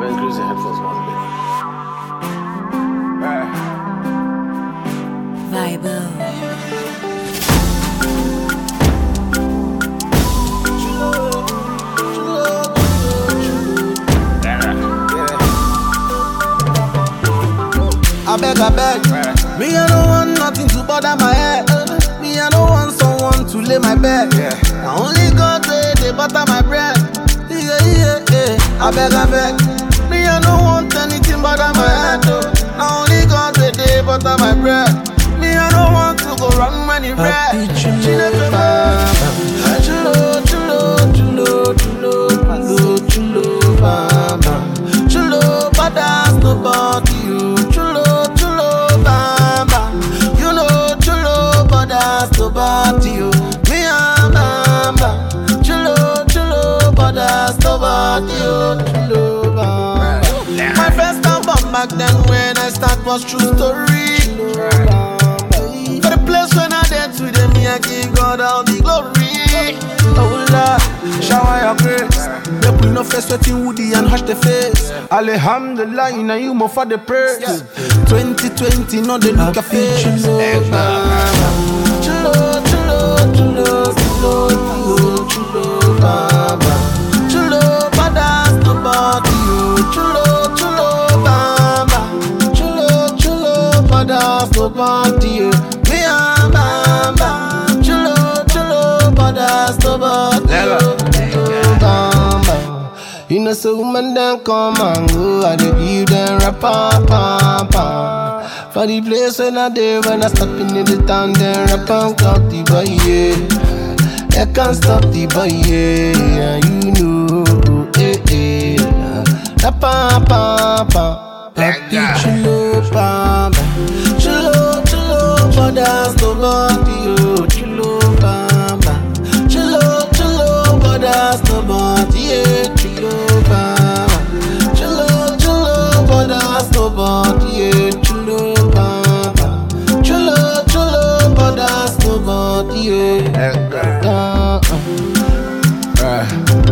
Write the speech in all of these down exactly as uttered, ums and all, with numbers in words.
gonna increase the headphones one bit. Alright. Vibe. I beg, I beg. Right. Me, I don't want nothing to bother my head. Me, I don't want someone to lay my bed. Yeah. I only God they, they butter my bread. Yeah, yeah, yeah. I beg, I beg. Me, I don't want anything bother my head. I only God they, they butter my bread. Me, I don't want to go wrong when you bread. Chulo, chulo, chulo, chulo, chulo, chulo, baba. Chulo, badass, nobody you. About you, me and Bamba. Chulo, chulo, but that's about you, chulo, Bamba. My first album back then when I start was true story. For the place when I did today, me I give God all the glory. Oh Lord, shower your grace. Make we no face sweating woody and hush the face. Alhamdulillah, you know you more for the praise. twenty twenty, no they look a face. Chulo, chulo, chulo, chulo, chulo, chulo, baba. Chulo, badass, nobody you. Chulo, chulo, baba. Chulo, chulo, badass, nobody you. Me and baba. Chulo, chulo, badass, nobody you. Baba. You know, so woman then come and go. I dey give them rap, pa, pa, pa. For the place when I did, when I stop in the town, then rap and clock the boy, yeah. I can't stop the boy, yeah. You know, eh, eh. Rap and pa, pa. Happy chulo, pa, pa. Chulo, chulo, but that's nobody, oh. Chulo, pa, pa. Chulo, chulo, but that's nobody, yeah. Chulo, pa, pa. Chulo, chulo, but that's nobody, yeah. Chulo. Yeah. Uh, uh. Right.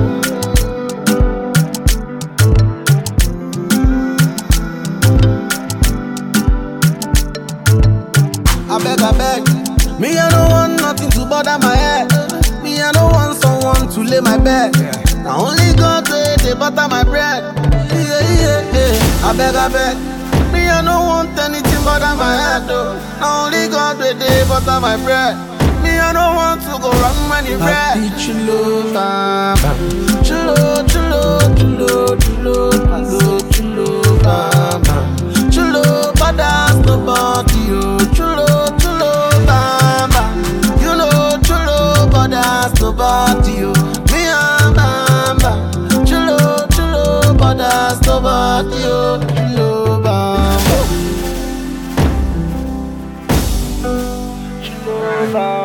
I beg, I beg. Me, I don't want nothing to bother my head. Me, I don't want someone to lay my bed. Yeah. I only God they, they butter my bread. Yeah, yeah, yeah. I beg, I beg. Me, I don't want anything bother my head. Though. I only God they, they butter my bread. I don't want to go wrong when you bread. Chulo, baba. Chulo, chulo, chulo, chulo, chulo, chulo, baba. Chulo, badass, nobody you. Chulo, chulo, baba. You know, chulo, badass, nobody you. Me and baba. Chulo, chulo, badass, nobody you. Chulo, baba. Chulo, baba.